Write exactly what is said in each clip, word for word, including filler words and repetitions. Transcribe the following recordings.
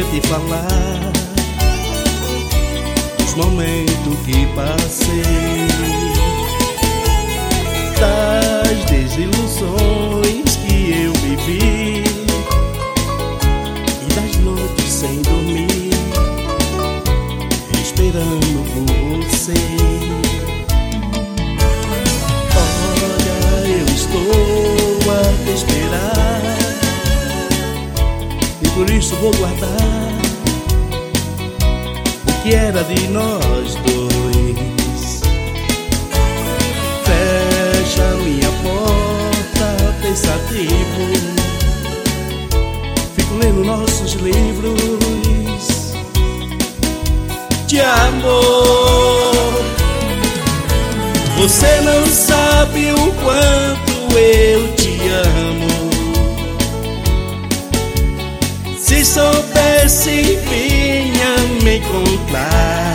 iria te falar dos momentos que passei, das desilusões que eu vivi e das noites sem dormir, esperando por você. Olha, eu estou a te esperar e por isso vou guardar o que era de nós dois. Fecha minha porta pensativo, fico lendo nossos livros de amor. Você não sabe o quanto eu te amo. Se soubesse, vinha me encontrar.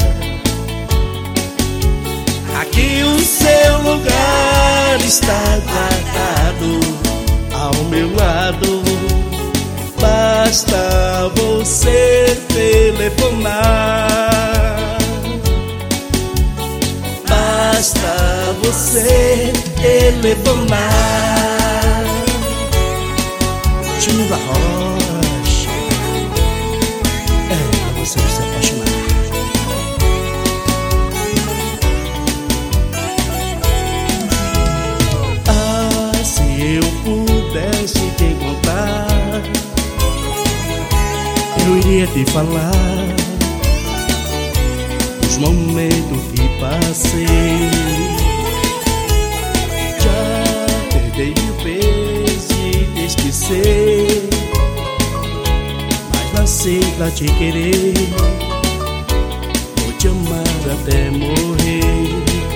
Aqui o seu lugar está guardado ao meu lado. Basta você telefonar. Basta você telefonar. Time da Rocha é pra você se apaixonar. Ah, se eu pudesse te encontrar, eu iria te falar dos momentos que passei. Já tentei mil vezes te esquecer, mas nasci pra te querer. Vou te amar até morrer.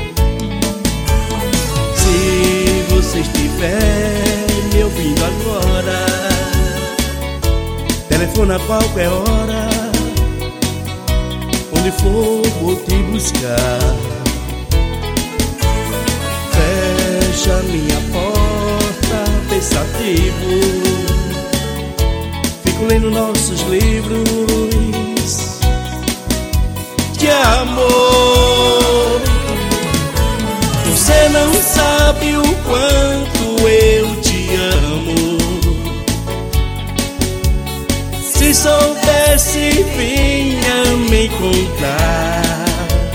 Se você estiver me ouvindo agora, telefona a qualquer hora, onde for vou te buscar. Fecha minha porta pensativo, fico lendo nossos livros de amor. Você não sabe o quanto eu te amo. Se soubesse, vinha me encontrar.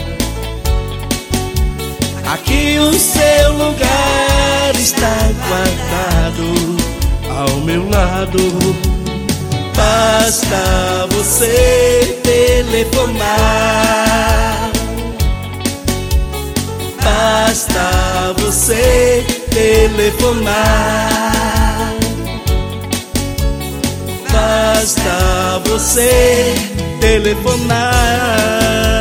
Aqui o seu lugar está guardado ao meu lado. Basta você telefonar. Basta você telefonar. Basta você telefonar.